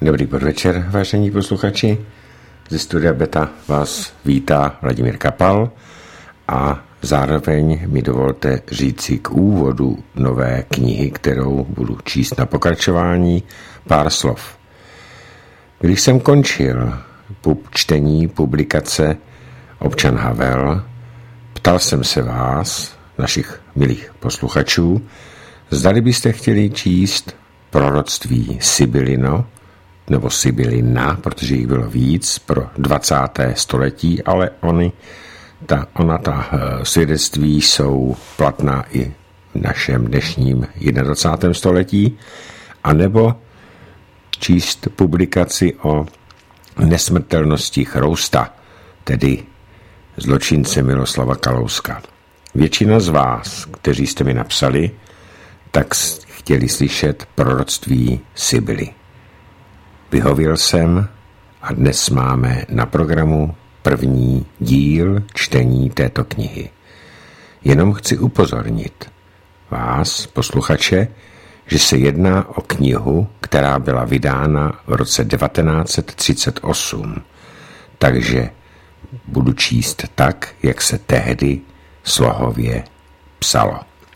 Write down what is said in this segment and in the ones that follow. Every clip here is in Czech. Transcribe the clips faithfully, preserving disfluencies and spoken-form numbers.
Dobrý podvečer, vážení posluchači. Ze studia Beta vás vítá Vladimír Kapal a zároveň mi dovolte říci k úvodu nové knihy, kterou budu číst na pokračování, pár slov. Když jsem končil pub čtení publikace Občan Havel, ptal jsem se vás, našich milých posluchačů, zdali byste chtěli číst proroctví Sibylino, nebo Sibylina, protože jich bylo víc pro dvacáté století, ale oni, ta, ona ta uh, svědectví jsou platná i v našem dnešním dvacátém prvním století, anebo číst publikaci o nesmrtelnosti Chrousta, tedy zločince Miloslava Kalouska. Většina z vás, kteří jste mi napsali, tak chtěli slyšet proroctví Sibyly. Vyhověl jsem a dnes máme na programu první díl čtení této knihy. Jenom chci upozornit vás, posluchače, že se jedná o knihu, která byla vydána v roce devatenáct set třicet osm, takže budu číst tak, jak se tehdy slohově psalo.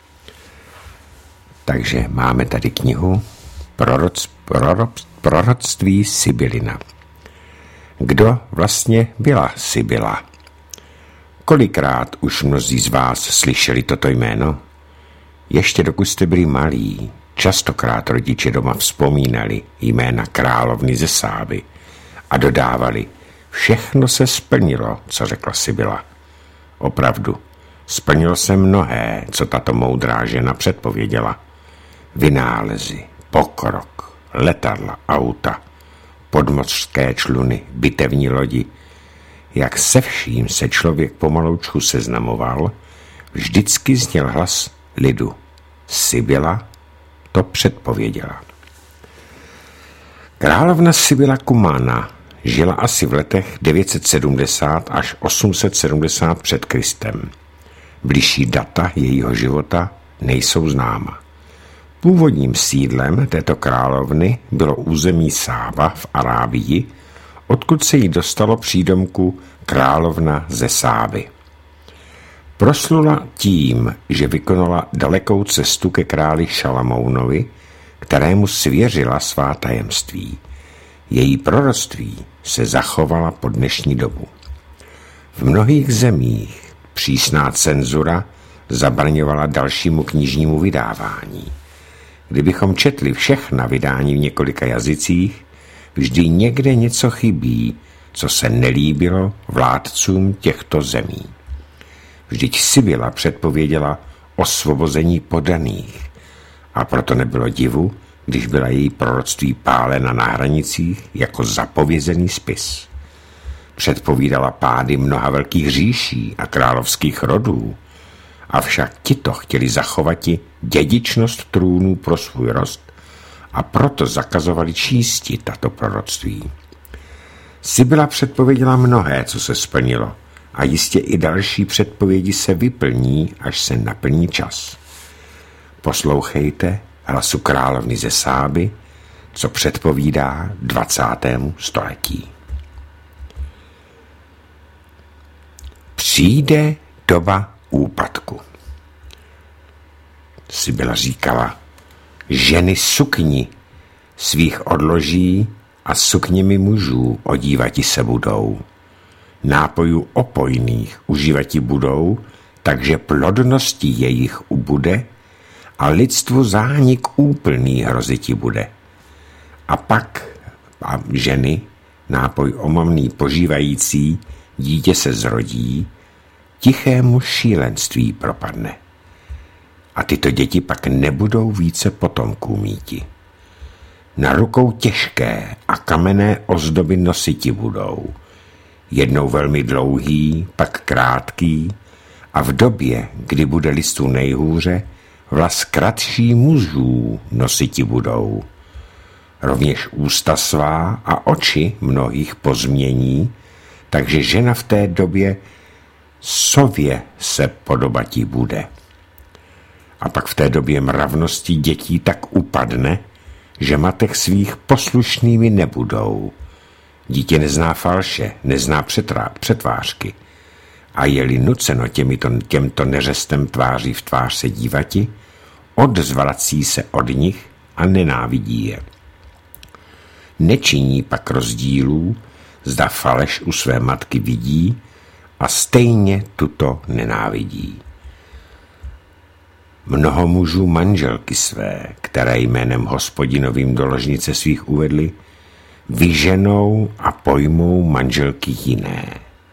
Takže máme tady knihu Proroc, proroc, Proroctví Sibylina. Kdo vlastně byla Sibyla? Kolikrát už mnozí z vás slyšeli toto jméno? Ještě dokud jste byli malí, častokrát rodiče doma vzpomínali jména královny ze Sáby a dodávali, všechno se splnilo, co řekla Sibyla. Opravdu, splnilo se mnohé, co tato moudrá žena předpověděla. Vynálezy, pokrok, letadla, auta, podmořské čluny, bitevní lodi. Jak se vším se člověk pomaloučku seznamoval, vždycky zněl hlas lidu. Sibyla to předpověděla. Královna Sibyla Kumána žila asi v letech devět set sedmdesát až osm set sedmdesát před Kristem. Bližší data jejího života nejsou známa. Původním sídlem této královny bylo území Sába v Arábii, odkud se jí dostalo přídomku královna ze Sáby. Proslula tím, že vykonala dalekou cestu ke králi Šalamounovi, kterému svěřila svá tajemství. Její proroctví se zachovala po dnešní dobu. V mnohých zemích přísná cenzura zabraňovala dalšímu knižnímu vydávání. Kdybychom četli všechna vydání v několika jazycích, vždy někde něco chybí, co se nelíbilo vládcům těchto zemí. Vždyť Sibyla předpověděla osvobození podaných a proto nebylo divu, když byla její proroctví pálena na hranicích jako zapovězený spis. Předpovídala pády mnoha velkých říší a královských rodů, avšak tito chtěli zachovati dědičnost trůnů pro svůj rost a proto zakazovali čísti tato proroctví. Sibyla předpověděla mnohé, co se splnilo, a jistě i další předpovědi se vyplní, až se naplní čas. Poslouchejte hlasu královny ze Sáby, co předpovídá dvacátému století. Přijde doba úpadku. Sibyla říkala, ženy sukni svých odloží a sukněmi mužů odívati se budou. Nápojů opojných užívati budou, takže plodnosti jejich ubude a lidstvu zánik úplný hroziti bude. A pak a ženy, nápoj omamný požívající, dítě se zrodí, tichému šílenství propadne. A tyto děti pak nebudou více potomků míti. Na rukou těžké a kamenné ozdoby nositi budou. Jednou velmi dlouhý, pak krátký a v době, kdy bude listů nejhůře, vlas kratší mužů nositi budou. Rovněž ústa svá a oči mnohých pozmění, takže žena v té době sově se podobatí bude. A pak v té době mravnosti dětí tak upadne, že matek svých poslušnými nebudou. Dítě nezná falše, nezná přetrá, přetvářky. A je-li nuceno těmito, těmto neřestem tváří v tvář se dívati, odzvrací se od nich a nenávidí je. Nečiní pak rozdílů, zda faleš u své matky vidí a stejně tuto nenávidí. Mnoho mužů manželky své, které jménem Hospodinovým do ložnice svých uvedli, vyženou a pojmou manželky jiné.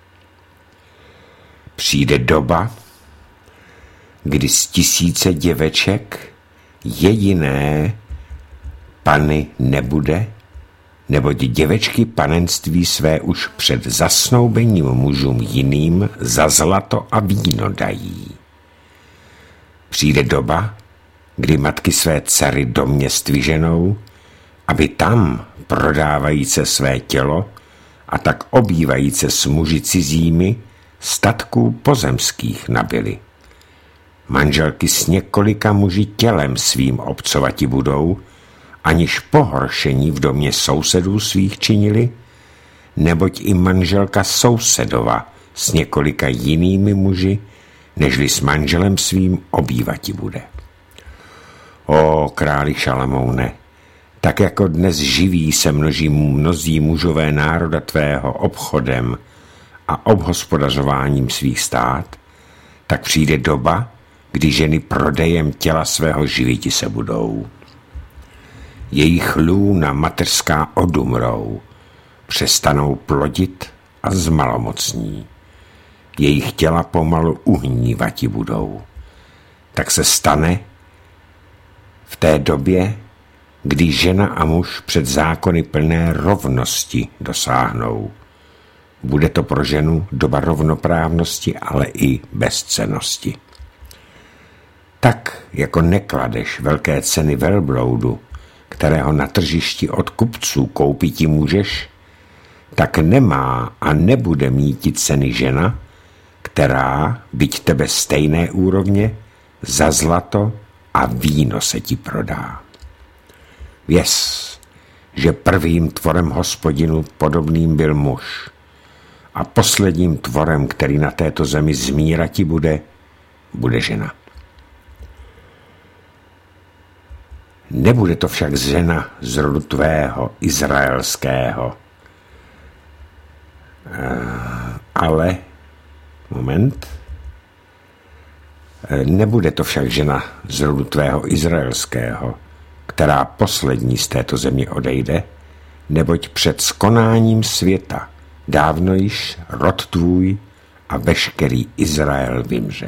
Přijde doba, kdy z tisíce děveček jediné pany nebude, neboť děvečky panenství své už před zasnoubením mužům jiným za zlato a víno dají. Přijde doba, kdy matky své dcery do měst vyženou, aby tam prodávajíce své tělo a tak obývajíce s muži cizími statků pozemských nabili. Manželky s několika muži tělem svým obcovati budou, aniž pohoršení v domě sousedů svých činili, neboť i manželka sousedova s několika jinými muži, nežli s manželem svým obývati bude. O králi Šalamoune, tak jako dnes živí se množí mnozí mužové národa tvého obchodem a obhospodařováním svých stát, tak přijde doba, kdy ženy prodejem těla svého živiti se budou. Jejich lůna mateřská odumrou, přestanou plodit a zmalomocní. Jejich těla pomalu uhnívati budou. Tak se stane v té době, kdy žena a muž před zákony plné rovnosti dosáhnou. Bude to pro ženu doba rovnoprávnosti, ale i bezcennosti. Tak, jako nekladeš velké ceny velbloudu, kterého na tržišti od kupců koupit ti můžeš, tak nemá a nebude mít ceny žena, která, byť tebe stejné úrovně, za zlato a víno se ti prodá. Věz, že prvým tvorem Hospodinu podobným byl muž a posledním tvorem, který na této zemi zmírati bude, bude žena. Nebude to však žena z rodu tvého, izraelského, ale, moment, nebude to však žena z rodu tvého izraelského, která poslední z této země odejde, neboť před skonáním světa dávno již rod tvůj a veškerý Izrael vymře.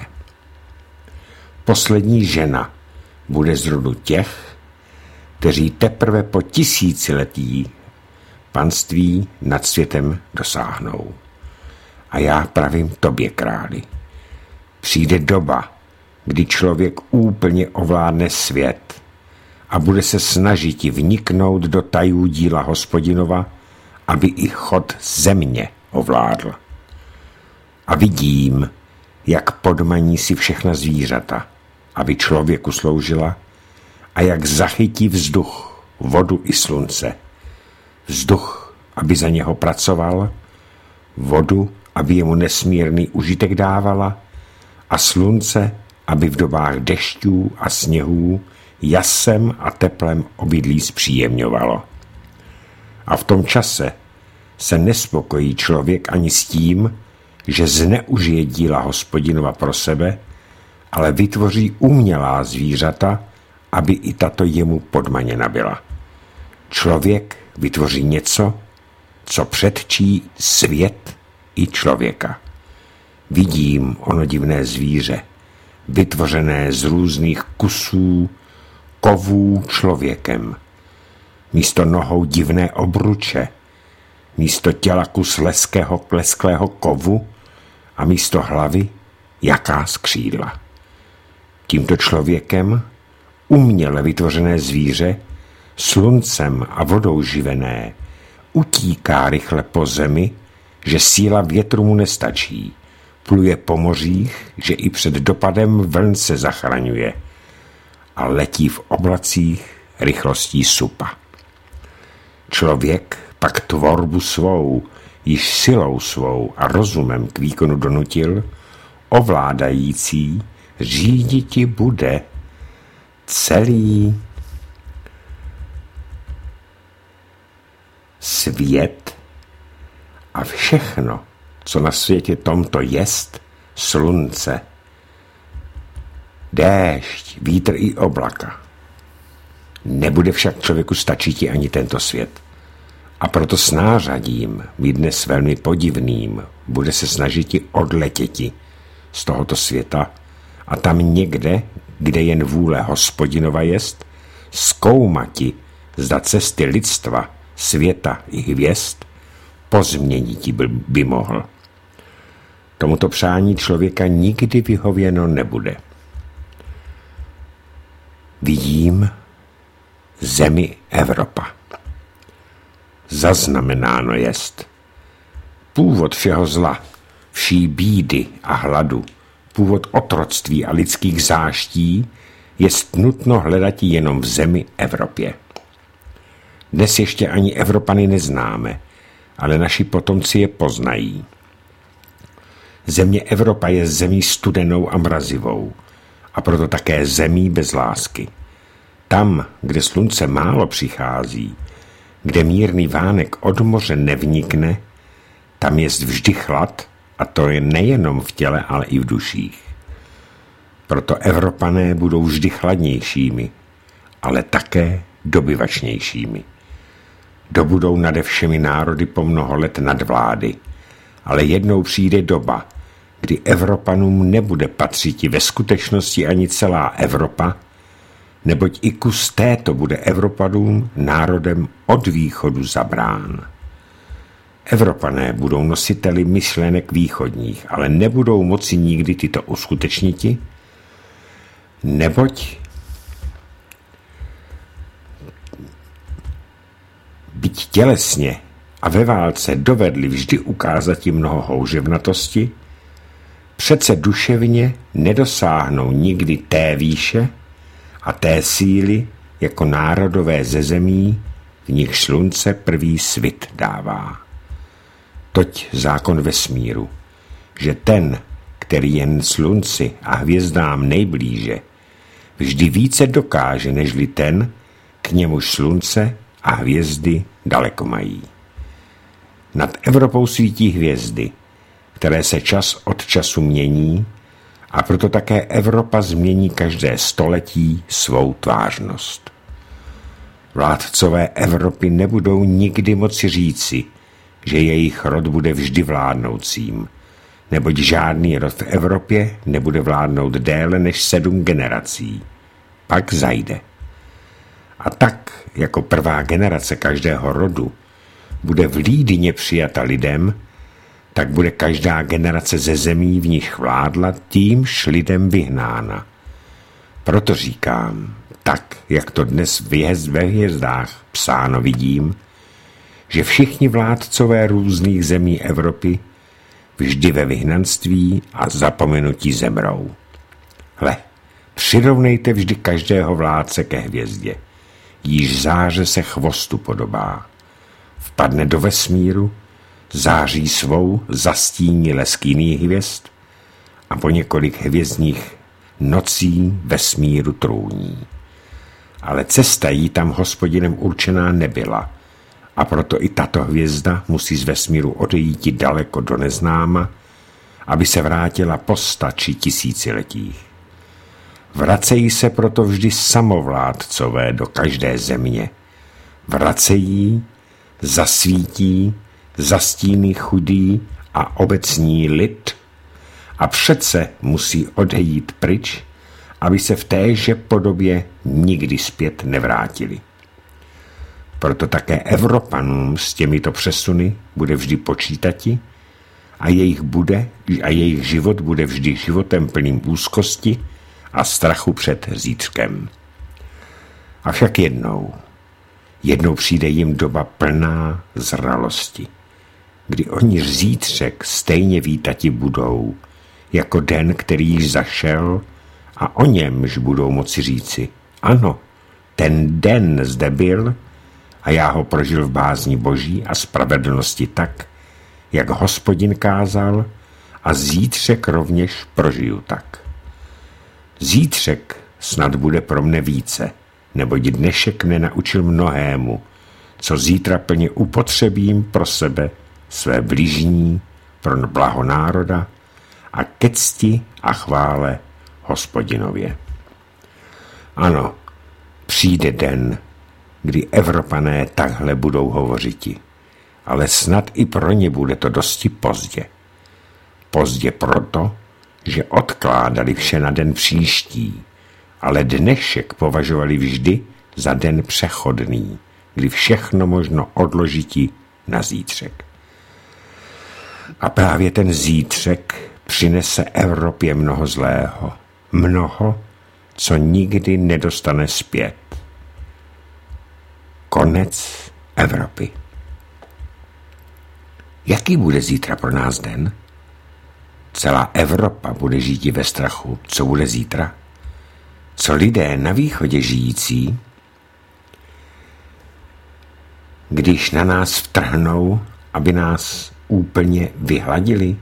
Poslední žena bude z rodu těch, kteří teprve po tisíciletí panství nad světem dosáhnou. A já pravím tobě, králi, přijde doba, kdy člověk úplně ovládne svět a bude se snažit vniknout do tajů díla Hospodinova, aby i chod země ovládl. A vidím, jak podmaní si všechna zvířata, aby člověku sloužila, a jak zachytí vzduch, vodu i slunce. Vzduch, aby za něho pracoval, vodu, aby jemu nesmírný užitek dávala, a slunce, aby v dobách dešťů a sněhů jasem a teplem obydlí zpříjemňovalo. A v tom čase se nespokojí člověk ani s tím, že zneužije díla Hospodinova pro sebe, ale vytvoří umělá zvířata, aby i tato jemu podmaněna byla. Člověk vytvoří něco, co předčí svět i člověka. Vidím ono divné zvíře, vytvořené z různých kusů, kovů člověkem. Místo nohou divné obruče, místo těla kus leského klesklého kovu a místo hlavy jaká skřídla. Tímto člověkem uměle vytvořené zvíře, sluncem a vodou živené, utíká rychle po zemi, že síla větru mu nestačí, pluje po mořích, že i před dopadem vln se zachraňuje a letí v oblacích, rychlostí supa. Člověk pak tvorbu svou, již silou svou a rozumem k výkonu donutil, ovládající říditi bude celý svět a všechno, co na světě tomto jest, slunce, déšť, vítr i oblaka. Nebude však člověku stačiti ani tento svět. A proto s nářadím, být dnes velmi podivným, bude se snažiti odletěti z tohoto světa a tam někde, kde jen vůle Hospodinova jest, zkoumati, zda cesty lidstva, světa i hvězd pozměniti by, by mohl. Tomuto přání člověka nikdy vyhověno nebude. Vidím zemi Evropa. Zaznamenáno jest. Původ všeho zla, vší bídy a hladu, původ otroctví a lidských záští jest nutno hledat jenom v zemi Evropě. Dnes ještě ani Evropany neznáme, ale naši potomci je poznají. Země Evropa je zemí studenou a mrazivou a proto také zemí bez lásky. Tam, kde slunce málo přichází, kde mírný vánek od moře nevnikne, tam jest vždy chlad, a to je nejenom v těle, ale i v duších. Proto Evropané budou vždy chladnějšími, ale také dobyvačnějšími. Dobudou nade všemi národy po mnoho let nadvlády, ale jednou přijde doba, kdy Evropanům nebude patřiti ve skutečnosti ani celá Evropa, neboť i kus této bude Evropanům národem od východu zabrán. Evropané budou nositeli myšlenek východních, ale nebudou moci nikdy tyto uskutečniti, neboť byť tělesně a ve válce dovedli vždy ukázat jim mnoho houževnatosti, přece duševně nedosáhnou nikdy té výše a té síly jako národové ze zemí, v nich slunce prvý svit dává. Toť zákon vesmíru, že ten, který jen slunci a hvězdám nejblíže, vždy více dokáže, nežli ten, k němuž slunce a hvězdy daleko mají. Nad Evropou svítí hvězdy, které se čas od času mění, a proto také Evropa změní každé století svou tvářnost. Vládcové Evropy nebudou nikdy moci říci, že jejich rod bude vždy vládnoucím, neboť žádný rod v Evropě nebude vládnout déle než sedm generací. Pak zajde. A tak, jako prvá generace každého rodu bude v Lídině přijata lidem, tak bude každá generace ze zemí, v nich vládla, tímž lidem vyhnána. Proto říkám, tak, jak to dnes ve hvězdách psáno vidím, že všichni vládcové různých zemí Evropy vždy ve vyhnanství a zapomenutí zemrou. Hle, přirovnejte vždy každého vládce ke hvězdě, jíž záře se chvostu podobá. Vpadne do vesmíru, září svou, zastíní lesk jiných hvězd a po několik hvězdních nocí vesmíru trůní. Ale cesta jí tam Hospodinem určená nebyla, a proto i tato hvězda musí z vesmíru odejít daleko do neznáma, aby se vrátila po sta či tisíciletích. Vracejí se proto vždy samovládcové do každé země. Vracejí, zasvítí, zastíní chudý a obecní lid a přece musí odejít pryč, aby se v téže podobě nikdy zpět nevrátili. Proto také Evropanům s těmito přesuny bude vždy počítati a jejich, bude, a jejich život bude vždy životem plným úzkosti a strachu před zítřkem. Avšak jednou, jednou přijde jim doba plná zralosti, kdy oni zítřek stejně vítati budou, jako den, který již zašel, a o němž budou moci říci, ano, Ten den zde byl a já ho prožil v bázni Boží a spravedlnosti tak, jak Hospodin kázal, a zítřek rovněž prožiju tak. Zítřek snad bude pro mne více, neboť dnešek mne naučil mnohému, co zítra plně upotřebím pro sebe, své bližní, pro blaho národa a ke cti a chvále Hospodinově. Ano, přijde den, kdy Evropané takhle budou hovořiti, ale snad i pro ně bude to dosti pozdě. Pozdě proto, že odkládali vše na den příští, ale dnešek považovali vždy za den přechodný, kdy všechno možno odložiti na zítřek. A právě ten zítřek přinese Evropě mnoho zlého, mnoho, co nikdy nedostane zpět. Konec Evropy. Jaký bude zítra pro nás den? Celá Evropa bude žít ve strachu. Co bude zítra? Co lidé na východě žijící, když na nás vtrhnou, aby nás úplně vyhladili?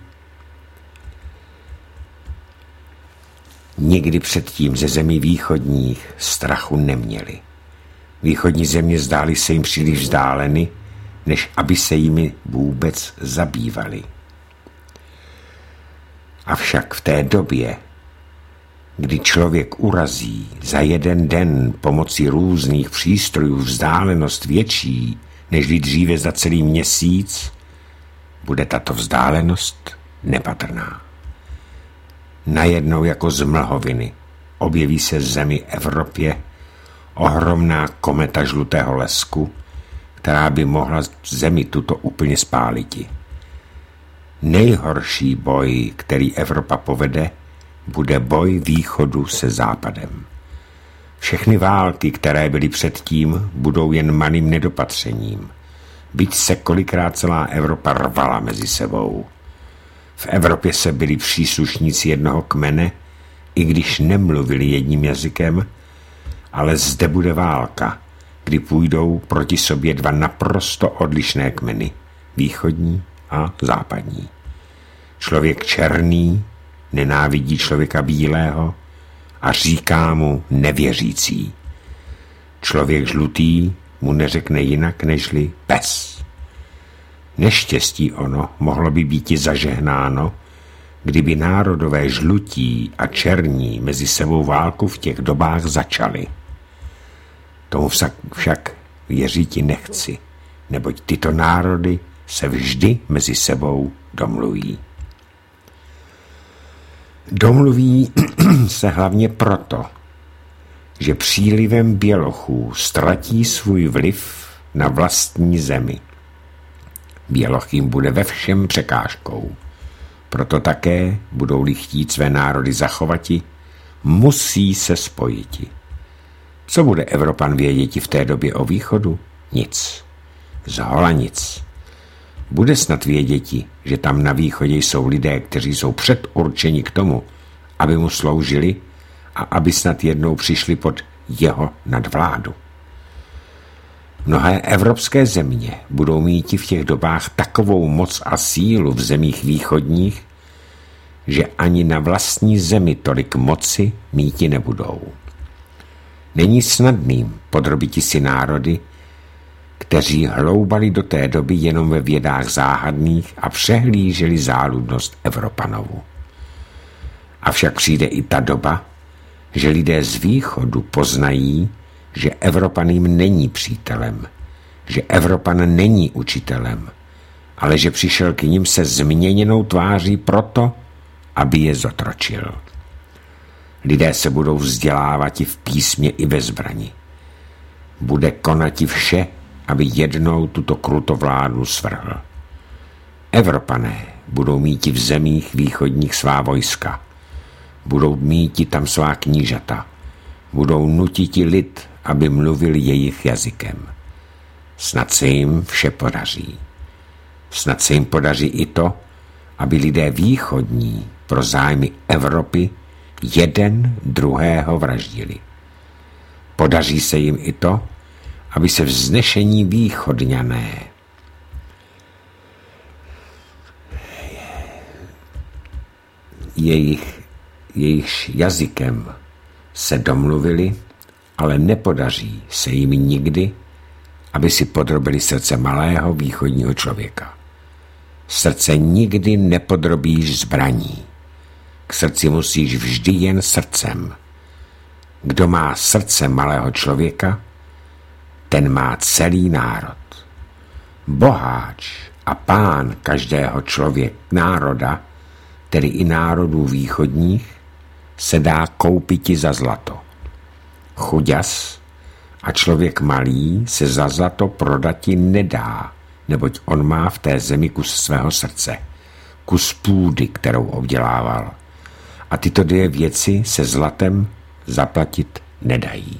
Nikdy předtím ze zemí východních strachu neměli. Východní země zdály se jim příliš vzdáleny, než aby se jimi vůbec zabývali. Avšak v té době, kdy člověk urazí za jeden den pomocí různých přístrojů vzdálenost větší, než dříve za celý měsíc, bude tato vzdálenost nepatrná. Najednou jako z mlhoviny objeví se v zemi Evropě ohromná kometa žlutého lesku, která by mohla zemi tuto úplně spáliti. Nejhorší boj, který Evropa povede, bude boj východu se západem. Všechny války, které byly předtím, budou jen malým nedopatřením, byť se kolikrát celá Evropa rvala mezi sebou. V Evropě se byli příslušníci jednoho kmene, i když nemluvili jedním jazykem, ale zde bude válka, kdy půjdou proti sobě dva naprosto odlišné kmeny, východní a západní. Člověk černý nenávidí člověka bílého a říká mu nevěřící. Člověk žlutý mu neřekne jinak nežli pes. Neštěstí ono mohlo by býti zažehnáno, kdyby národové žlutí a černí mezi sebou válku v těch dobách začali. Tomu však, však věříti nechci, neboť tyto národy se vždy mezi sebou domluví. Domluví se hlavně proto, že přílivem bělochů ztratí svůj vliv na vlastní zemi. Běloch jim bude ve všem překážkou. Proto také, budou-li chtít své národy zachovati, musí se spojiti. Co bude Evropan věděti v té době o východu? Nic. Zhola nic. Bude snad věděti, že tam na východě jsou lidé, kteří jsou předurčeni k tomu, aby mu sloužili a aby snad jednou přišli pod jeho nadvládu. Mnohé evropské země budou mít v těch dobách takovou moc a sílu v zemích východních, že ani na vlastní zemi tolik moci míti nebudou. Není snadným podrobiti si národy, kteří hloubali do té doby jenom ve vědách záhadných a přehlíželi záludnost Evropanovu. Avšak přijde i ta doba, že lidé z východu poznají, že Evropan jim není přítelem, že Evropan není učitelem, ale že přišel k nim se změněnou tváří proto, aby je zotročil. Lidé se budou vzdělávat i v písmě, i ve zbrani. Bude konati vše, aby jednou tuto krutovládu svrhl. Evropané budou míti v zemích východních svá vojska, budou míti tam svá knížata, budou nutiti lid, aby mluvil jejich jazykem. Snad se jim vše podaří. Snad se jim podaří i to, aby lidé východní pro zájmy Evropy jeden druhého vraždili. Podaří se jim i to, aby se vznešení východňané jejich, jejich jazykem se domluvili, ale nepodaří se jim nikdy, aby si podrobili srdce malého východního člověka. Srdce nikdy nepodrobíš zbraní. K srdci musíš vždy jen srdcem. Kdo má srdce malého člověka, ten má celý národ. Boháč a pán každého člověka, národa, tedy i národů východních, se dá koupiti za zlato. Chuďas a člověk malý se za zlato prodati nedá, neboť on má v té zemi kus svého srdce, kus půdy, kterou obdělával. A tyto dvě věci se zlatem zaplatit nedají.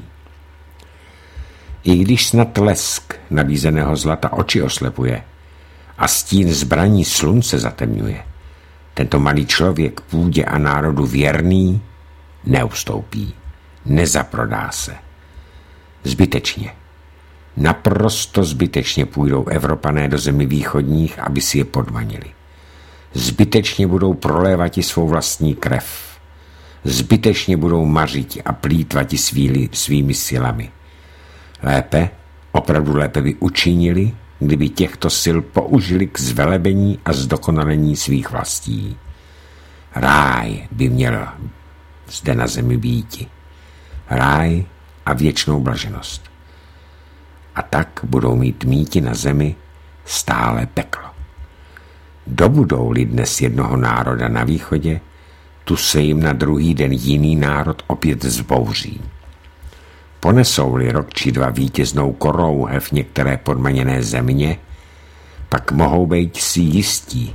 I když snad lesk nabízeného zlata oči oslepuje a stín zbraní slunce zatemňuje, tento malý člověk půdě a národu věrný neustoupí, nezaprodá se. Zbytečně, naprosto zbytečně půjdou Evropané do zemí východních, aby si je podmanili. Zbytečně budou prolévati svou vlastní krev. Zbytečně budou mařiti a plýtvati svými, svými silami. Lépe, opravdu lépe by učinili, kdyby těchto sil použili k zvelebení a zdokonalení svých vlastí. Ráj by měl zde na zemi býti. Ráj a věčnou blaženost. A tak budou mít míti na zemi stále peklo. Dobudou-li dnes jednoho národa na východě, tu se jim na druhý den jiný národ opět zbouří. Ponesou-li rok či dva vítěznou korouhev některé podmaněné země, pak mohou být si jistí,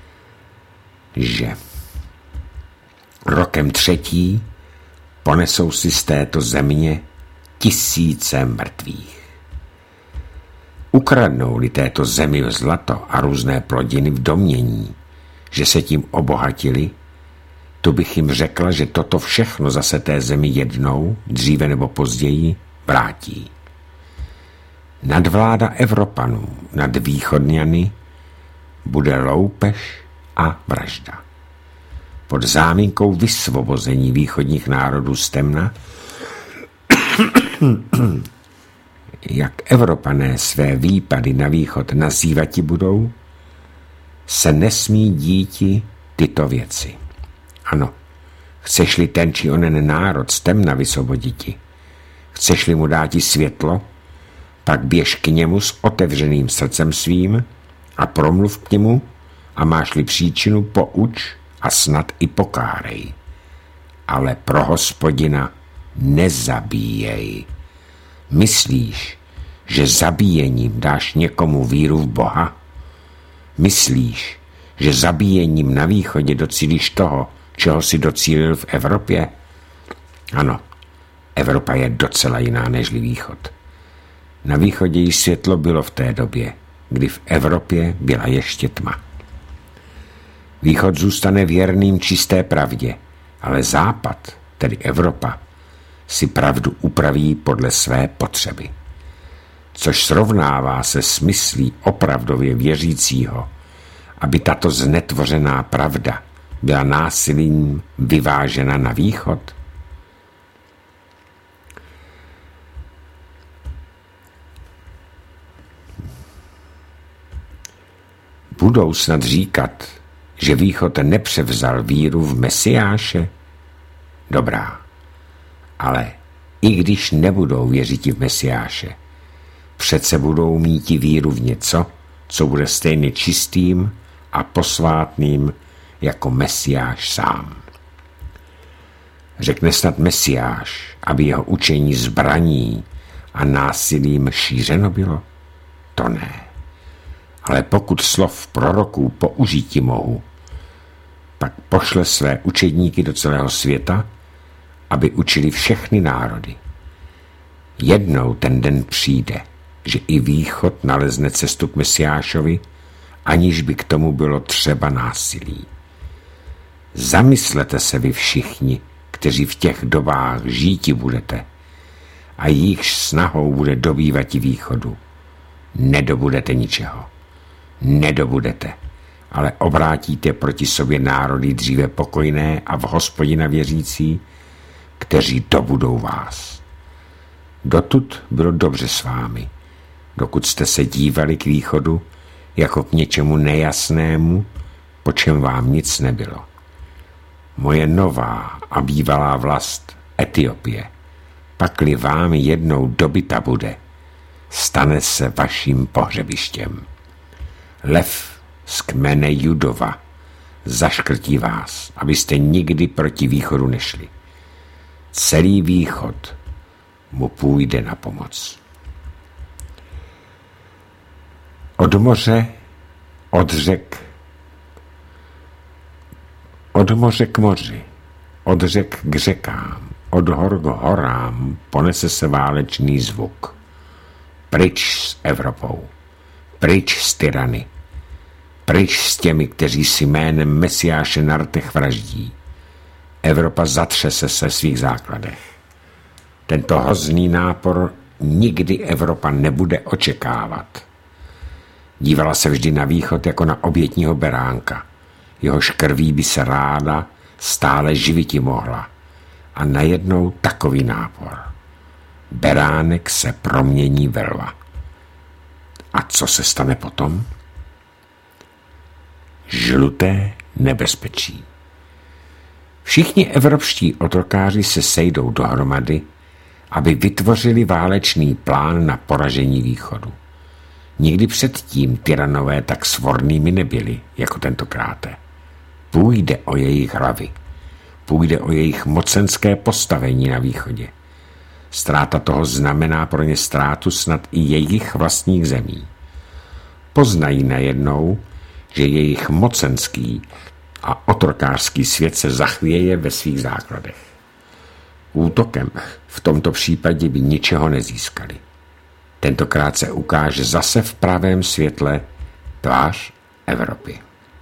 že rokem třetí ponesou si z této země tisíce mrtvých. Ukradnou-li této zemi zlato a různé plodiny v domnění, že se tím obohatili, to bych jim řekla, že toto všechno zase té zemi jednou, dříve nebo později, vrátí. Nadvláda Evropanů nad východňany bude loupež a vražda. Pod záminkou vysvobození východních národů z temna, jak Evropané své výpady na východ nazývati budou, se nesmí díti tyto věci. Ano, chceš-li ten či onen národ z temna vysvoboditi, chceš-li mu dáti světlo, pak běž k němu s otevřeným srdcem svým a promluv k němu a máš-li příčinu, pouč a snad i pokárej. Ale pro Hospodina nezabíjej. Myslíš, že zabíjením dáš někomu víru v Boha? Myslíš, že zabíjením na východě docílíš toho, čeho si docílil v Evropě? Ano, Evropa je docela jiná nežli východ. Na východě již světlo bylo v té době, kdy v Evropě byla ještě tma. Východ zůstane věrným čisté pravdě, ale západ, tedy Evropa, si pravdu upraví podle své potřeby. Což srovnává se s myslí opravdově věřícího, aby tato znetvořená pravda byla násilím vyvážena na východ? Budou snad říkat, že východ nepřevzal víru v Mesiáše? Dobrá, ale i když nebudou věřit v Mesiáše, přece budou mít víru v něco, co bude stejně čistým a posvátným jako Mesiáš sám. Řekne snad Mesiáš, aby jeho učení zbraní a násilím šířeno bylo? To ne. Ale pokud slov proroků použíti mohu, pak pošle své učedníky do celého světa, aby učili všechny národy. Jednou ten den přijde, že i východ nalezne cestu k Mesiášovi, aniž by k tomu bylo třeba násilí. Zamyslete se vy všichni, kteří v těch dobách žíti budete, a jejich snahou bude dobývati východu. Nedobudete ničeho. Nedobudete, ale obrátíte proti sobě národy dříve pokojné a v Hospodina věřící, kteří dobudou vás. Dotud bylo dobře s vámi, dokud jste se dívali k východu jako k něčemu nejasnému, po čem vám nic nebylo. Moje nová a bývalá vlast Etiopie, pakli vám jednou dobyta bude, stane se vaším pohřebištěm. Lev z kmene Judova zaškrtí vás, abyste nikdy proti východu nešli. Celý východ mu půjde na pomoc. Od moře, od řek, od moře k moři, od řek k řekám, od hor k horám ponese se válečný zvuk. Pryč s Evropou, pryč s tyrany, pryč s těmi, kteří si jménem Mesiáše na rtech vraždí. Evropa zatřese se svých základech. Tento hrozný nápor nikdy Evropa nebude očekávat. Dívala se vždy na východ jako na obětního beránka. Jehož krví by se ráda stále živiti mohla. A najednou takový nápor. Beránek se promění ve lva. A co se stane potom? Žluté nebezpečí. Všichni evropští otrokáři se sejdou dohromady, aby vytvořili válečný plán na poražení východu. Nikdy předtím tyranové tak svornými nebyli, jako tentokrát. Půjde o jejich hlavy. Půjde o jejich mocenské postavení na východě. Ztráta toho znamená pro ně ztrátu snad i jejich vlastních zemí. Poznají najednou, že jejich mocenský a otrokářský svět se zachvěje ve svých základech. Útokem v tomto případě by ničeho nezískali. Tentokrát se ukáže zase v pravém světle tvář Evropy.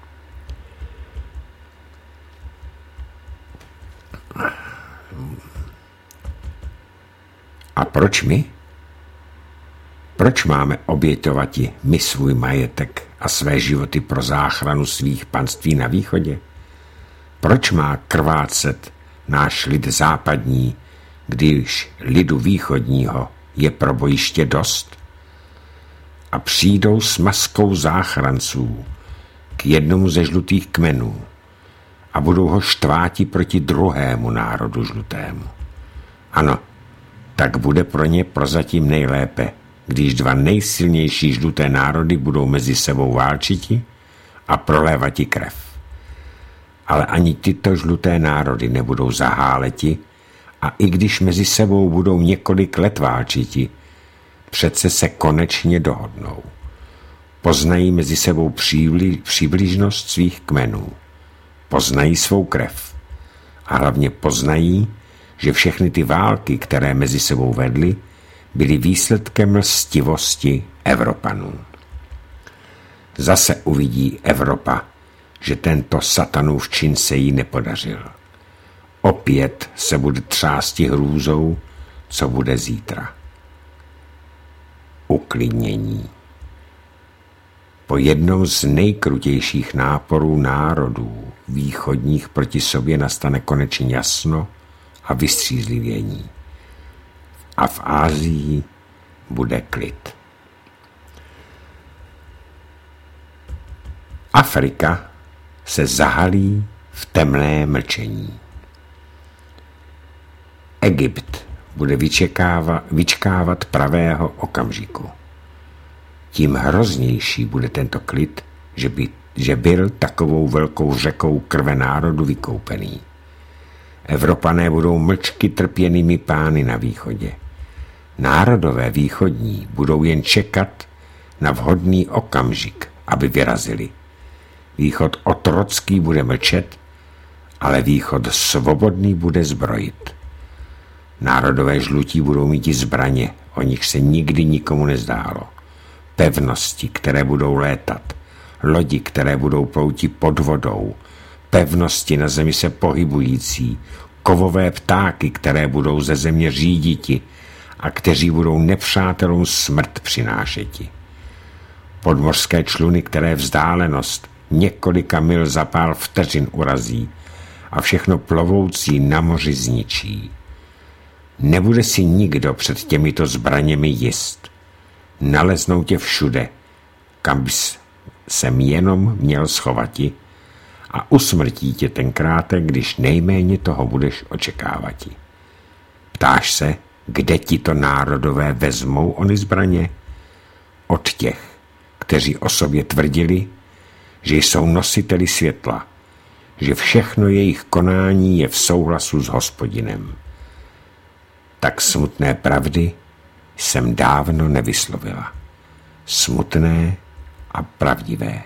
A proč my? Proč máme obětovati my svůj majetek a své životy pro záchranu svých panství na východě? Proč má krvácet náš lid západní, když lidu východního je pro bojiště dost? A přijdou s maskou záchranců k jednomu ze žlutých kmenů a budou ho štváti proti druhému národu žlutému. Ano, tak bude pro ně prozatím nejlépe, když dva nejsilnější žluté národy budou mezi sebou válčiti a prolévati krev. Ale ani tyto žluté národy nebudou zaháleti a i když mezi sebou budou několik let válčiti, přece se konečně dohodnou. Poznají mezi sebou přibližnost svých kmenů. Poznají svou krev. A hlavně poznají, že všechny ty války, které mezi sebou vedly, byly výsledkem lstivosti Evropanů. Zase uvidí Evropa, že tento satanův čin se jí nepodařil. Opět se bude třásti hrůzou, co bude zítra. Uklidnění. Po jednom z nejkrutějších náporů národů východních proti sobě nastane konečně jasno a vystřízlivění. A v Asii bude klid. Afrika se zahalí v temné mlčení. Egypt bude vyčekávat, vyčkávat pravého okamžiku. Tím hroznější bude tento klid, že, by, že byl takovou velkou řekou krve národu vykoupený. Evropané budou mlčky trpěnými pány na východě. Národové východní budou jen čekat na vhodný okamžik, aby vyrazili. Východ otrocký bude mlčet, ale východ svobodný bude zbrojit. Národové žlutí budou mít i zbraně, o nich se nikdy nikomu nezdálo. Pevnosti, které budou létat, lodi, které budou plouti pod vodou, pevnosti na zemi se pohybující, kovové ptáky, které budou ze země říditi a kteří budou nepřátelům smrt přinášeti. Podmořské čluny, které vzdálenost několika mil za pár vteřin urazí a všechno plovoucí na moři zničí. Nebude si nikdo před těmito zbraněmi jist. Naleznou tě všude, kam bys sem jenom měl schovati, a usmrtí tě tenkrát, když nejméně toho budeš očekávati. Ptáš se, kde ti to národové vezmou ony zbraně? Od těch, kteří o sobě tvrdili, že jsou nositeli světla, že všechno jejich konání je v souhlasu s Hospodinem. Tak smutné pravdy jsem dávno nevyslovila. Smutné a pravdivé.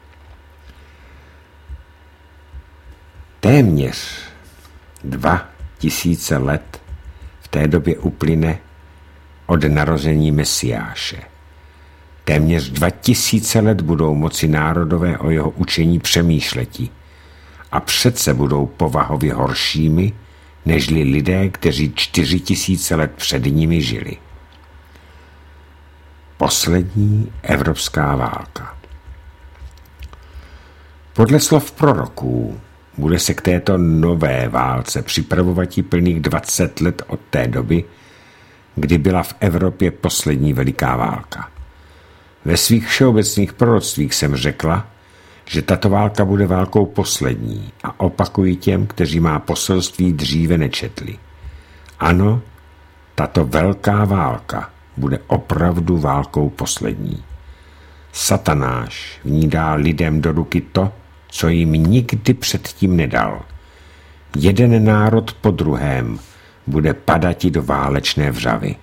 Téměř dva tisíce let v té době uplyne od narození Mesiáše. Téměř dva tisíce let budou moci národové o jeho učení přemýšleti a přece budou povahově horšími, nežli lidé, kteří čtyři tisíce let před nimi žili. Poslední evropská válka. Podle slov proroků bude se k této nové válce připravovat i plných dvacet let od té doby, kdy byla v Evropě poslední veliká válka. Ve svých všeobecných proroctvích jsem řekla, že tato válka bude válkou poslední a opakuji těm, kteří má poselství dříve nečetli. Ano, tato velká válka bude opravdu válkou poslední. Satanáš v ní dá lidem do ruky to, co jim nikdy předtím nedal. Jeden národ po druhém bude padati do válečné vřavy.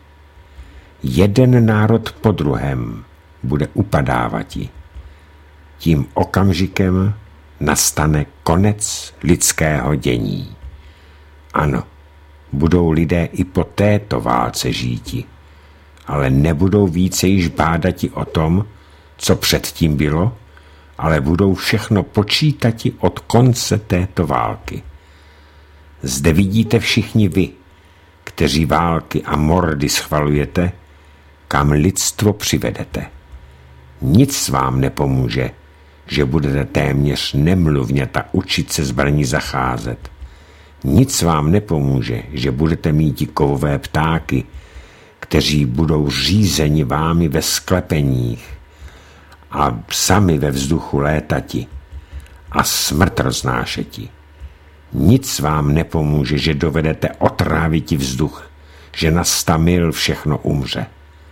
Jeden národ po druhém bude upadávati. Tím okamžikem nastane konec lidského dění. Ano, budou lidé i po této válce žíti, ale nebudou více již bádati o tom, co předtím bylo, ale budou všechno počítati od konce této války. Zde vidíte všichni vy, kteří války a mordy schvalujete, kam lidstvo přivedete. Nic vám nepomůže, že budete téměř nemluvněta učit se zbraní zacházet. Nic vám nepomůže, že budete mít kovové ptáky, kteří budou řízeni vámi ve sklepeních a sami ve vzduchu létati a smrt roznášeti. Nic vám nepomůže, že dovedete otráviti vzduch, že na sta mil všechno umře.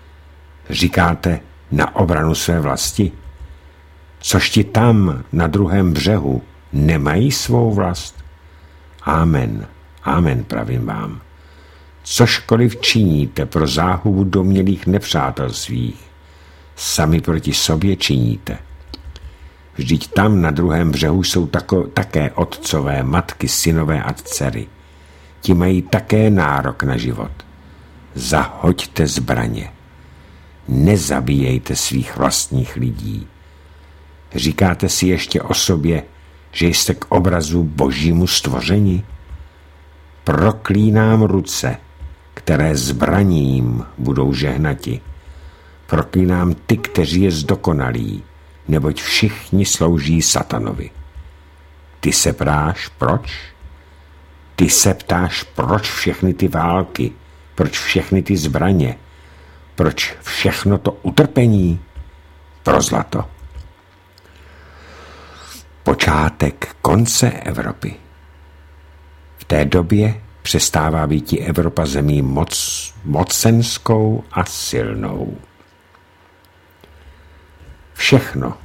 Říkáte na obranu své vlasti? Což ti tam na druhém břehu nemají svou vlast? Amen, amen, pravím vám. Cožkoliv činíte pro záhubu domnělých nepřátel svých, sami proti sobě činíte. Vždyť tam na druhém břehu jsou tako, také otcové, matky, synové a dcery. Ti mají také nárok na život. Zahoďte zbraně. Nezabíjejte svých vlastních lidí. Říkáte si ještě o sobě, že jste k obrazu božímu stvoření? Proklínám ruce, které zbraním budou žehnati. Proklínám ty, kteří je zdokonalí, neboť všichni slouží satanovi. Ty se ptáš, proč? Ty se ptáš, proč všechny ty války, proč všechny ty zbraně, proč všechno to utrpení? Pro zlato. Počátek konce Evropy. V té době přestává být Evropa zemí moc, mocenskou a silnou. Všechno,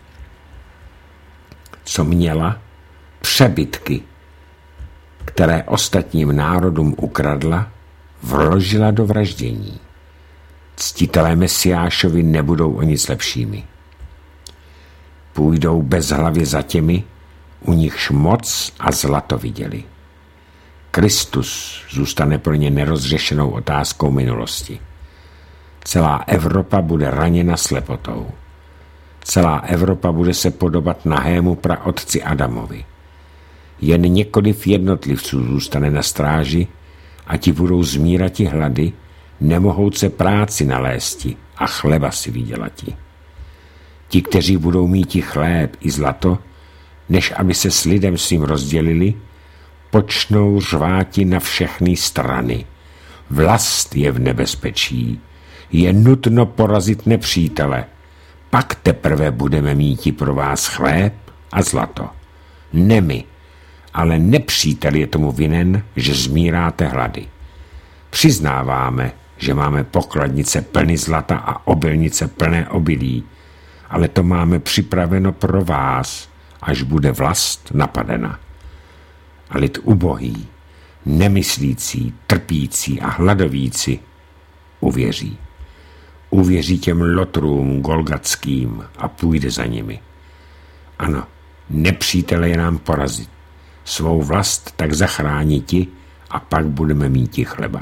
co měla, přebytky, které ostatním národům ukradla, vložila do vraždění. Ctitelé Mesiášovi nebudou o nic lepšími. Půjdou bez hlavy za těmi, u nichž moc a zlato viděli. Kristus zůstane pro ně nerozřešenou otázkou minulosti. Celá Evropa bude raněna slepotou. Celá Evropa bude se podobat nahému praotci Adamovi. Jen několik jednotlivců zůstane na stráži a ti budou zmírati hlady, nemohou se práci nalézti a chleba si vydělati. Ti, kteří budou mít i chléb i zlato, než aby se s lidem svým rozdělili, počnou řváti na všechny strany. Vlast je v nebezpečí, je nutno porazit nepřítele, pak teprve budeme míti pro vás chléb a zlato. Ne my, ale nepřítel je tomu vinen, že zmíráte hlady. Přiznáváme, že máme pokladnice plný zlata a obilnice plné obilí, ale to máme připraveno pro vás, až bude vlast napadena. A lid ubohý, nemyslící, trpící a hladovící uvěří. Uvěří těm lotrům golgatským a půjde za nimi. Ano, nepřítele je nám porazit. Svou vlast tak zachrániti a pak budeme mít i chleba.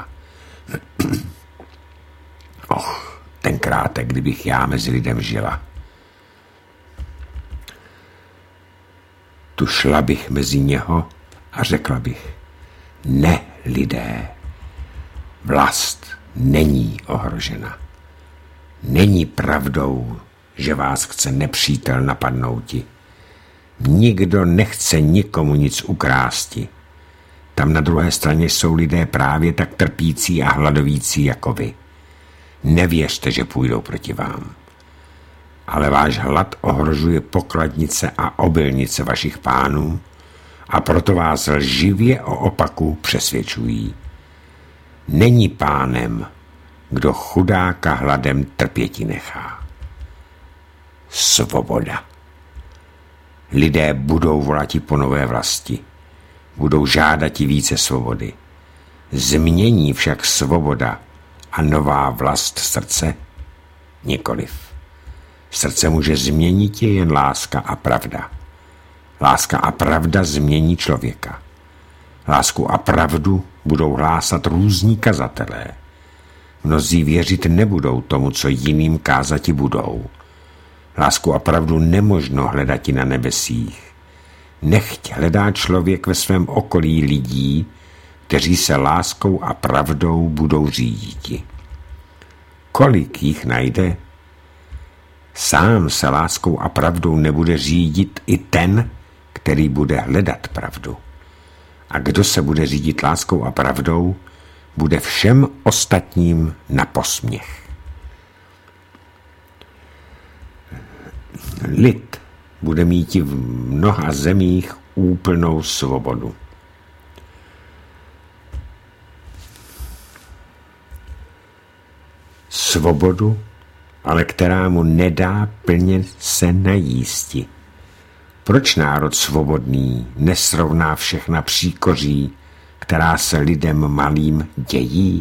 Och, tenkrát, kdybych já mezi lidem žila. Tu šla bych mezi něho a řekla bych, ne, lidé, vlast není ohrožena. Není pravdou, že vás chce nepřítel napadnouti. Nikdo nechce nikomu nic ukrásti. Tam na druhé straně jsou lidé právě tak trpící a hladovící jako vy. Nevěřte, že půjdou proti vám. Ale váš hlad ohrožuje pokladnice a obilnice vašich pánů a proto vás lživě o opaku přesvědčují. Není pánem, kdo chudáka hladem trpěti nechá. Svoboda. Lidé budou volati po nové vlasti. Budou žádati více svobody. Změní však svoboda a nová vlast srdce? Nikoliv. Srdce může změnit jen láska a pravda. Láska a pravda změní člověka. Lásku a pravdu budou hlásat různí kazatelé. Mnozí věřit nebudou tomu, co jiným kázati budou. Lásku a pravdu nemožno hledati na nebesích. Nechť hledá člověk ve svém okolí lidí, kteří se láskou a pravdou budou říditi. Kolik jich najde? Sám se láskou a pravdou nebude řídit i ten, který bude hledat pravdu. A kdo se bude řídit láskou a pravdou, bude všem ostatním na posměch. Lid bude mít v mnoha zemích úplnou svobodu. Svobodu, ale která mu nedá plně se najísti. Proč národ svobodný nesrovná všechna příkoří, která se lidem malým dějí?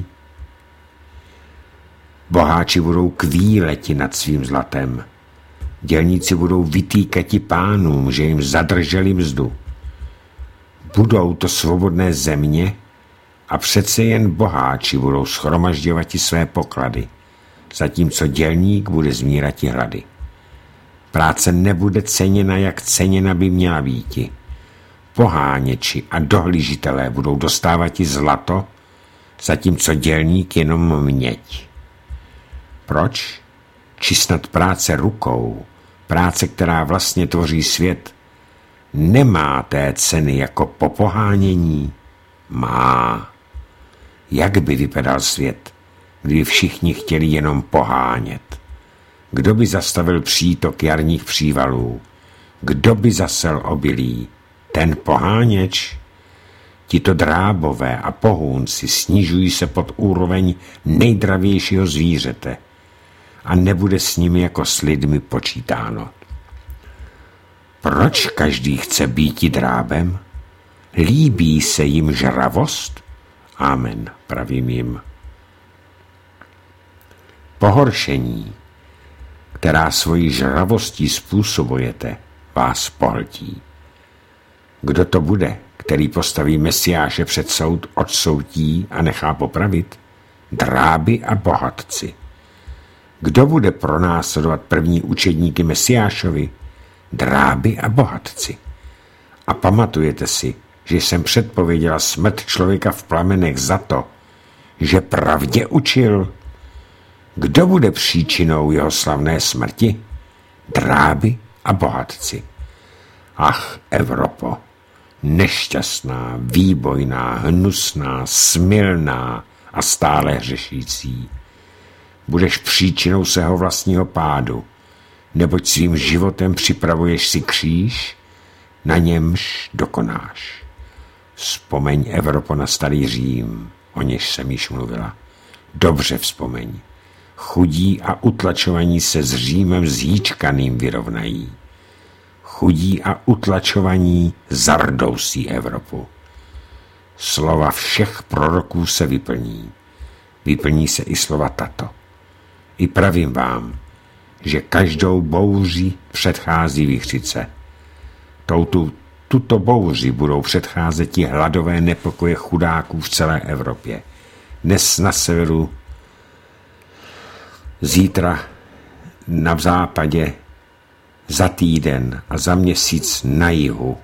Boháči budou kvíleti nad svým zlatem. Dělníci budou vytýkati pánům, že jim zadrželi mzdu. Budou to svobodné země a přece jen boháči budou shromažďovati své poklady, zatímco dělník bude zmírati hlady. Práce nebude ceněna, jak ceněna by měla býti. Poháněči a dohlížitelé budou dostávati zlato, zatímco dělník jenom měď. Proč? Či snad práce rukou, práce, která vlastně tvoří svět, nemá té ceny jako popohánění? Má. Jak by vypadal svět, kdy všichni chtěli jenom pohánět? Kdo by zastavil přítok jarních přívalů? Kdo by zasel obilí? Ten poháněč? Tito drábové a pohůnci snižují se pod úroveň nejdravějšího zvířete a nebude s nimi jako s lidmi počítáno. Proč každý chce býti drábem? Líbí se jim žravost? Amen, pravím jim. Pohoršení, která svojí žravostí způsobujete, vás pohltí. Kdo to bude, který postaví Mesiáše před soud, odsoudí a nechá popravit? Dráby a bohatci. Kdo bude pronásledovat první učedníky Mesiášovi? Dráby a bohatci. A pamatujete si, že jsem předpověděla smrt člověka v plamenech za to, že pravdě učil? Kdo bude příčinou jeho slavné smrti? Dráby a bohatci. Ach, Evropo, nešťastná, výbojná, hnusná, smilná a stále hřešící. Budeš příčinou svého vlastního pádu, neboť svým životem připravuješ si kříž, na němž dokonáš. Vzpomeň, Evropo, na starý Řím, o něž jsem již mluvila. Dobře vzpomeň. Chudí a utlačovaní se s Římem zhýčkaným vyrovnají. Chudí a utlačovaní zardousí Evropu. Slova všech proroků se vyplní. Vyplní se i slova tato. I pravím vám, že každou bouři předchází vichřice. Touto, tuto bouři budou předcházet i hladové nepokoje chudáků v celé Evropě. Dnes na severu, zítra na západě, za týden a za měsíc na jihu.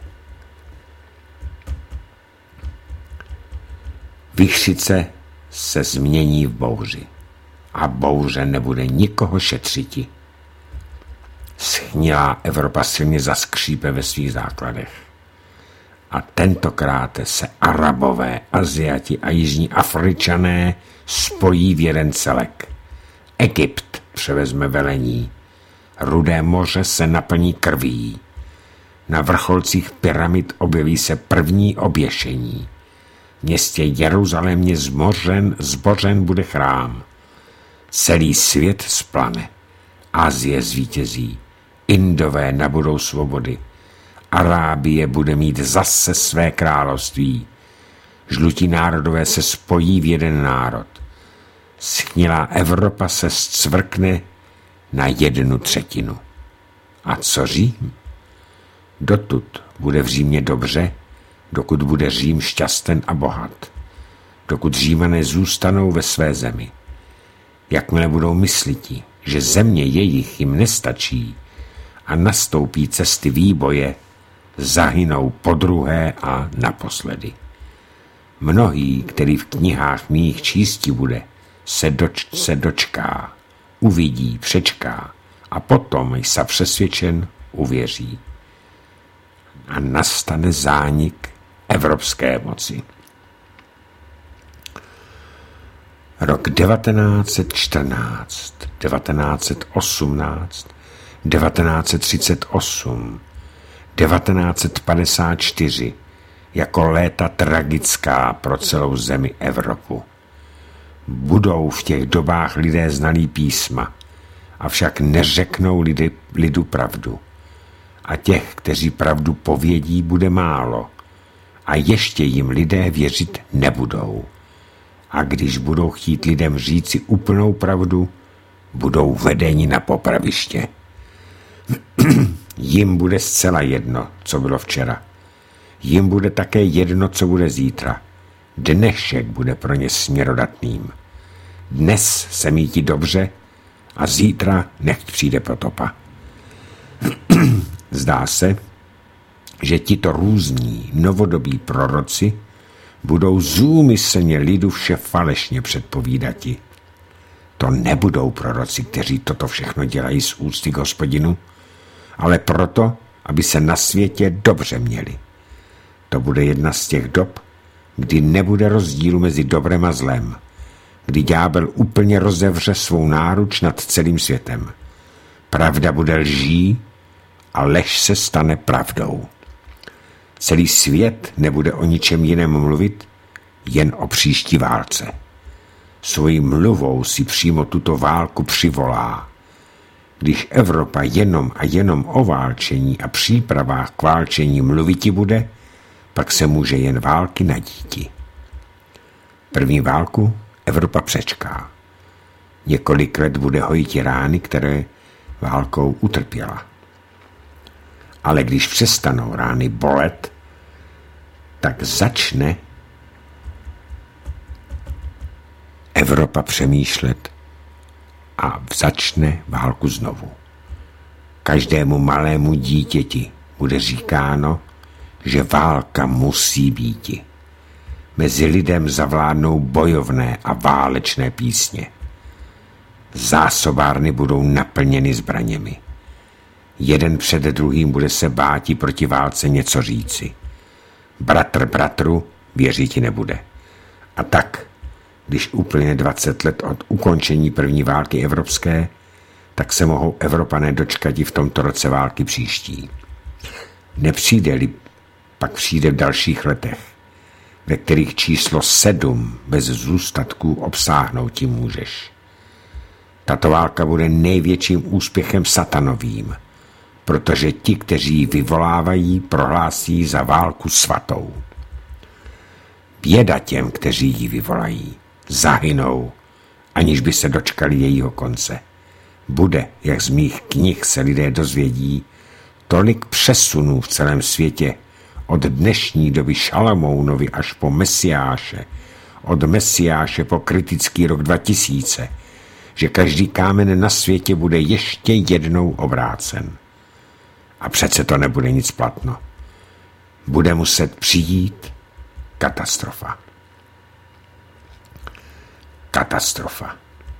Vichřice se změní v bouři a bouře nebude nikoho šetřiti. Schnilá Evropa silně zaskřípe ve svých základech. A tentokrát se Arabové, Aziati a Jižní Afričané spojí v jeden celek. Egypt převezme velení. Rudé moře se naplní krví. Na vrcholcích pyramid objeví se první oběšení. V městě Jeruzalémě zmořen, zbořen bude chrám. Celý svět splane. Asie zvítězí. Indové nabudou svobody. Arábie bude mít zase své království. Žlutí národové se spojí v jeden národ. Schnilá Evropa se zcvrkne na jednu třetinu. A co Řím? Dotud bude v Římě dobře, dokud bude Řím šťasten a bohat. Dokud Římané zůstanou ve své zemi. Jakmile budou mysliti, že země jejich jim nestačí a nastoupí cesty výboje, zahynou podruhé a naposledy. Mnohý, který v knihách mých čísti bude, se, doč, se dočká, uvidí, přečká a potom, jsa přesvědčen, uvěří. A nastane zánik evropské moci. Rok devatenáct set čtrnáct, devatenáct set osmnáct, devatenáct set třicet osm, devatenáct set padesát čtyři jako léta tragická pro celou zemi Evropu. Budou v těch dobách lidé znalí písma, avšak neřeknou lidi, lidu pravdu. A těch, kteří pravdu povědí, bude málo. A ještě jim lidé věřit nebudou. A když budou chtít lidem říci úplnou pravdu, budou vedeni na popraviště. Jim bude zcela jedno, co bylo včera. Jim bude také jedno, co bude zítra. Dnešek bude pro ně směrodatným. Dnes se míti dobře a zítra nechť přijde potopa. Zdá se, že tito různí novodobí proroci budou zúmyslně lidu vše falešně předpovídati. To nebudou proroci, kteří toto všechno dělají z úcty k Hospodinu, ale proto, aby se na světě dobře měli. To bude jedna z těch dob, kdy nebude rozdílu mezi dobrem a zlem, kdy ďábel úplně rozevře svou náruč nad celým světem. Pravda bude lží a lež se stane pravdou. Celý svět nebude o ničem jiném mluvit, jen o příští válce. Svojí mluvou si přímo tuto válku přivolá. Když Evropa jenom a jenom o válčení a přípravách k válčení mluviti bude, pak se může jen války nadíti. První válku Evropa přečká. Několik let bude hojit rány, které válkou utrpěla. Ale když přestanou rány bolet, tak začne Evropa přemýšlet a začne válku znovu. Každému malému dítěti bude říkáno, že válka musí býti. mezi lidem zavládnou bojovné a válečné písně. Zásobárny budou naplněny zbraněmi. Jeden před druhým bude se báti proti válce něco říci. Bratr bratru věřiti nebude. A tak, když uplyne dvacet let od ukončení první války evropské, tak se mohou Evropané dočkat i v tomto roce války příští. Nepřijde-li, pak přijde v dalších letech, ve kterých číslo sedm bez zůstatků obsáhnout ti můžeš. Tato válka bude největším úspěchem satanovým, protože ti, kteří ji vyvolávají, prohlásí za válku svatou. Běda těm, kteří ji vyvolají, zahynou, aniž by se dočkali jejího konce. Bude, jak z mých knih se lidé dozvědí, tolik přesunů v celém světě, od dnešní doby Šalamounovi až po Mesiáše, od Mesiáše po kritický rok dva tisíce, že každý kámen na světě bude ještě jednou obrácen. A přece to nebude nic platno. Bude muset přijít katastrofa. Katastrofa.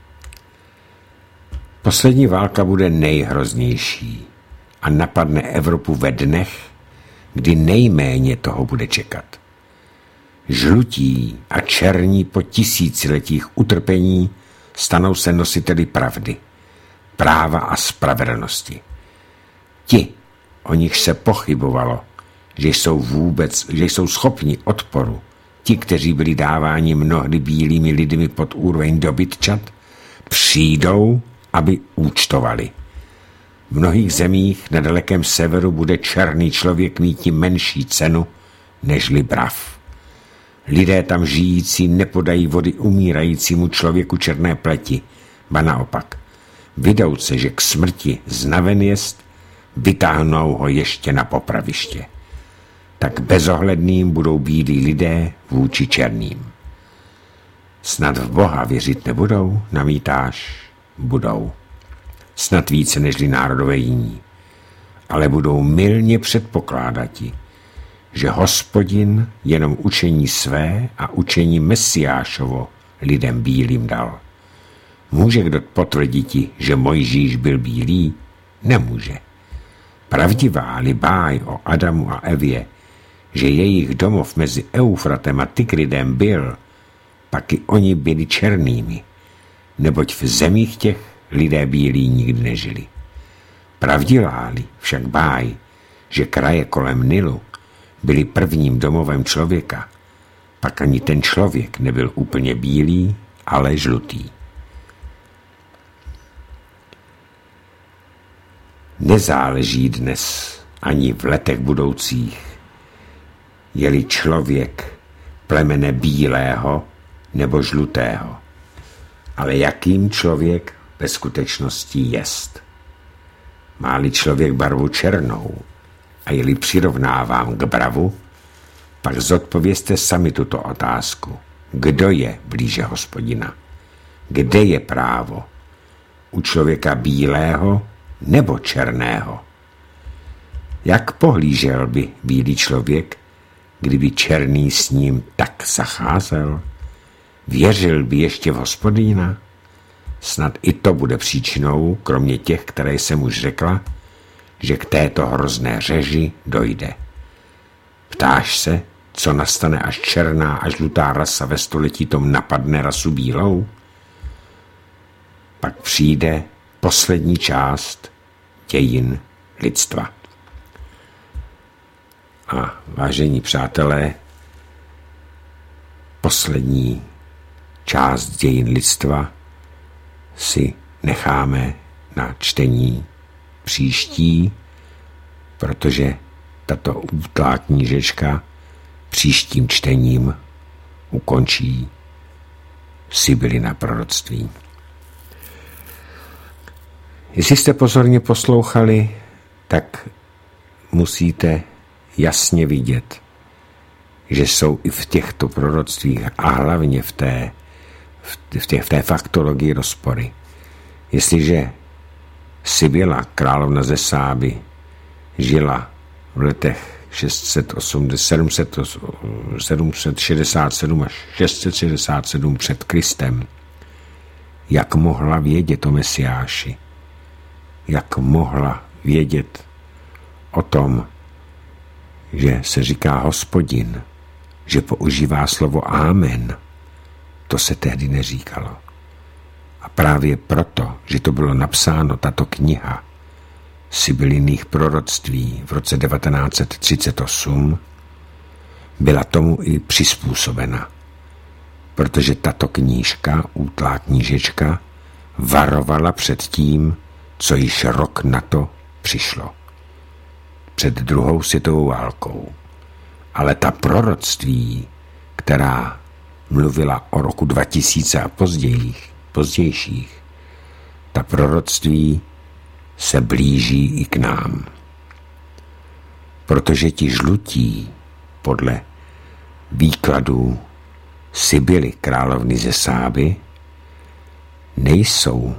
Poslední válka bude nejhroznější a napadne Evropu ve dnech, kdy nejméně toho bude čekat. Žlutí a černí po tisíciletích utrpení stanou se nositeli pravdy, práva a spravedlnosti. Ti, o nich se pochybovalo, že jsou vůbec, že jsou schopni odporu, ti, kteří byli dáváni mnohdy bílými lidmi pod úroveň dobytčat, přijdou, aby účtovali. V mnohých zemích na dalekém severu bude černý člověk mít menší cenu nežli brav. Lidé tam žijící nepodají vody umírajícímu člověku černé pleti, ba naopak. Vydou se, že k smrti znaven jest, vytáhnou ho ještě na popraviště. Tak bezohledným budou bílí lidé vůči černým. Snad v Boha věřit nebudou, namítáš? Budou. Snad více nežli národové jiní. Ale budou mylně předpokládati, že Hospodin jenom učení své a učení Mesiášovo lidem bílým dal. Může kdo potvrditi, že Mojžíš byl bílý? Nemůže. Pravdivá-li báj o Adamu a Evě, že jejich domov mezi Eufratem a Tygridem byl, pak i oni byli černými, neboť v zemích těch lidé bílí nikdy nežili. Pravdivá-li však báj, že kraje kolem Nilu byli prvním domovem člověka, pak ani ten člověk nebyl úplně bílý, ale žlutý. Nezáleží dnes ani v letech budoucích, je-li člověk plemene bílého nebo žlutého, ale jakým člověk ve skutečnosti jest. Má-li člověk barvu černou a je-li přirovnávám k bravu, pak zodpovězte sami tuto otázku. Kdo je blíže Hospodina? Kde je právo? U člověka bílého nebo černého? Jak pohlížel by bílý člověk, kdyby černý s ním tak zacházel? Věřil by ještě v Hospodina? Snad i to bude příčinou, kromě těch, které jsem už řekla, že k této hrozné řeži dojde. Ptáš se, co nastane, až černá a žlutá rasa ve století tom napadne rasu bílou? Pak přijde poslední část dějin lidstva. A vážení přátelé, poslední část dějin lidstva si necháme na čtení příští, protože tato útlá knížečka příštím čtením ukončí Sibylina proroctví. Jestli jste pozorně poslouchali, tak musíte jasně vidět, že jsou i v těchto proroctvích a hlavně v té, v té, v té faktologii rozpory. Jestliže Sibyla, královna ze Sáby, žila v letech sedm set šedesát sedm až šest set šedesát sedm před Kristem. Jak mohla vědět o Mesiáši? Jak mohla vědět o tom, že se říká Hospodin, že používá slovo Amen? To se tehdy neříkalo. A právě proto, že to bylo napsáno, tato kniha Sibylliných proroctví v roce devatenáct set třicet osm, byla tomu i přizpůsobena. Protože tato knížka, útlá knížečka, varovala před tím, co již rok na to přišlo. Před druhou světovou válkou. Ale ta proroctví, která mluvila o roku dva tisíce a později, pozdějších, ta proroctví se blíží i k nám. Protože ti žlutí, podle výkladů Sibily, královny ze Sáby, nejsou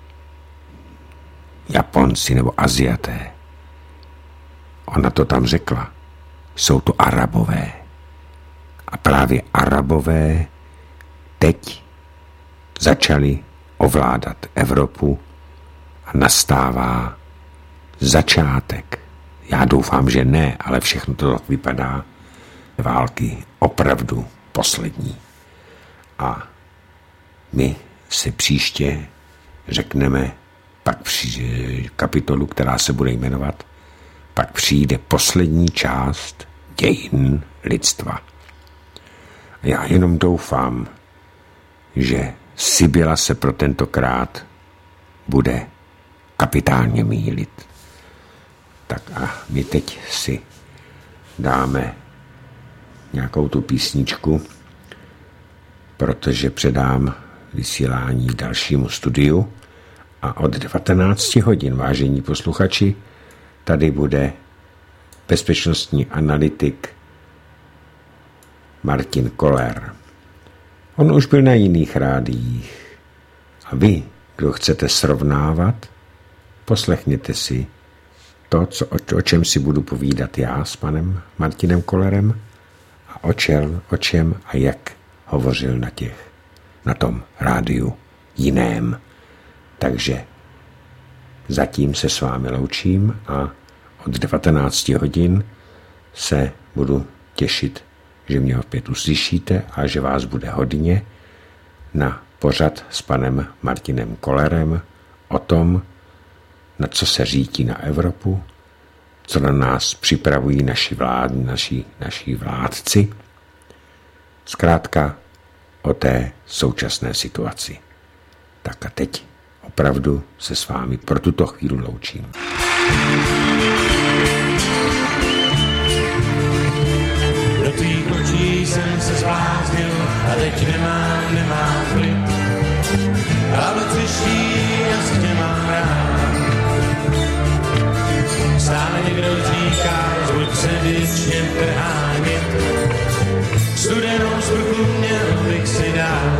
Japonci nebo Aziaté. Ona to tam řekla. Jsou to Arabové. A právě Arabové teď začali ovládat Evropu a nastává začátek. Já doufám, že ne, ale všechno to tak vypadá. Války opravdu poslední. A my si příště řekneme pak při kapitolu, která se bude jmenovat, pak přijde poslední část dějin lidstva. Já jenom doufám, že Sibylla se pro tentokrát bude kapitálně mýlit. Tak a my teď si dáme nějakou tu písničku, protože předám vysílání dalšímu studiu a od devatenácti hodin, vážení posluchači, tady bude bezpečnostní analytik Martin Koller. On už byl na jiných rádiích. A vy, kdo chcete srovnávat, poslechněte si to, co, o, o čem si budu povídat já s panem Martinem Kollerem a o, čel, o čem a jak hovořil na těch, na tom rádiu jiném. Takže zatím se s vámi loučím a od devatenácti hodin se budu těšit, že mě opět uslyšíte a že vás bude hodně na pořad s panem Martinem Kollerem o tom, na co se řítí na Evropu, co na nás připravují naši, vlád, naši, naši vládci. Zkrátka o té současné situaci. Tak a teď opravdu se s vámi pro tuto chvíli loučím. Do tvých očí jsem se zbláznil a teď nemám, nemám klid. Ale třeští, jasně mám rád. Stále někdo říká, buď se věčně trhánit. Studenou sprchu měl bych si dát.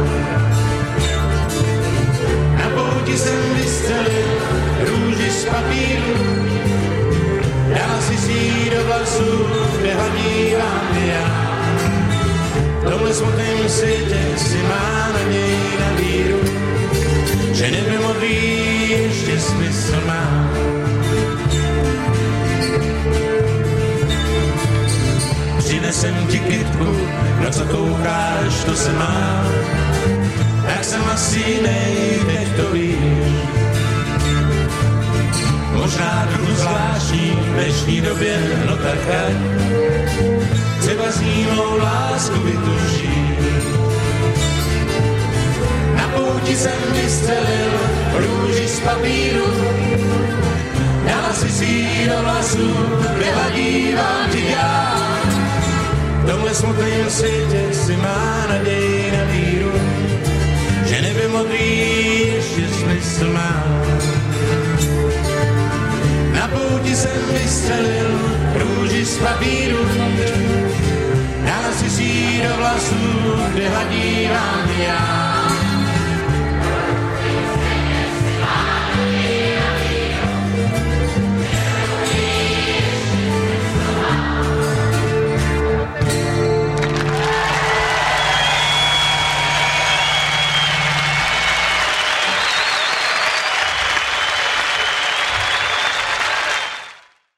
Na pouti jsem vystřelil růži z papíru. Dala si si do vlasů, kde hodívám já. V tomhle smutném světě si má naději na víru, že nebe modrý ještě smysl má. Přinesem ti kytku, na co koukáš, to se má. Tak jsem asi jinej, teď to víš. Možná trochu zvláštní v dnešní době, no tak ať třeba s ní mou lásku vytuší. Na pouti jsem vystřelil růži z papíru. Dala si si do vlasů, kde vadívám ti já. V tomhle smutném světě si má naději na víru, že nebe modrý ještě smysl má. Na pouti jsem vystřelil růži z papíru. Dala si si do vlasů, kde vadívám já.